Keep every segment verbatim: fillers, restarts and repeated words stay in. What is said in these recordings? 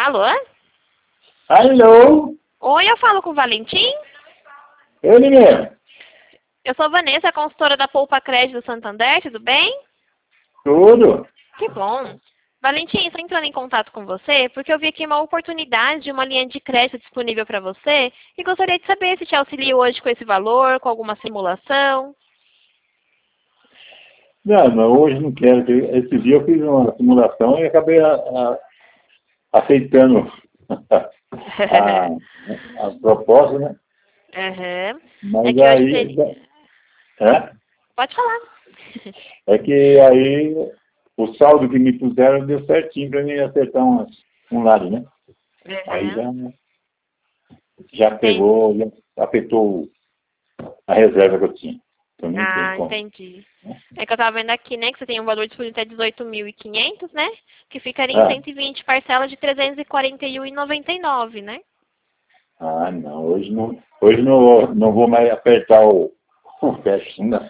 Alô? Alô? Oi, eu falo com o Valentim? Ele mesmo. Eu sou Vanessa, consultora da Poupa Crédito do Santander, tudo bem? Tudo. Que bom. Valentim, estou entrando em contato com você porque eu vi aqui uma oportunidade de uma linha de crédito disponível para você e gostaria de saber se te auxilio hoje com esse valor, com alguma simulação. Não, não, hoje não quero. Esse dia eu fiz uma simulação e acabei a, a, aceitando a, a proposta, né? Uhum. É Mas que hoje aí... seria... É, Pode falar. é que aí o saldo que me puseram deu certinho para mim acertar umas, um lado, né? Aí já, Uhum. já Entendi. pegou, já afetou a reserva que eu tinha. Eu nem tenho Ah, como. entendi. É que eu tava vendo aqui, né, que você tem um valor disponível até dezoito mil e quinhentos, né? Que ficaria em Ah, cento e vinte parcelas de trezentos e quarenta e um reais e noventa e nove, né? ah, não, hoje não, hoje não, não vou mais apertar o, o fecho, não.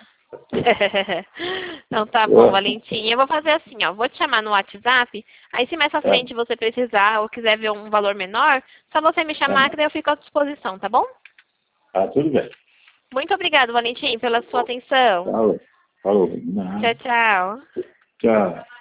Então tá bom, Eu, Valentim. Eu vou fazer assim, ó. Vou te chamar no WhatsApp. Aí se mais pra é, frente você precisar ou quiser ver um valor menor, só você me chamar é, que daí eu fico à disposição, tá bom? ah, tudo bem. Muito obrigado, Valentim, pela sua atenção. Falou, falou, não, Tchau, tchau. tchau.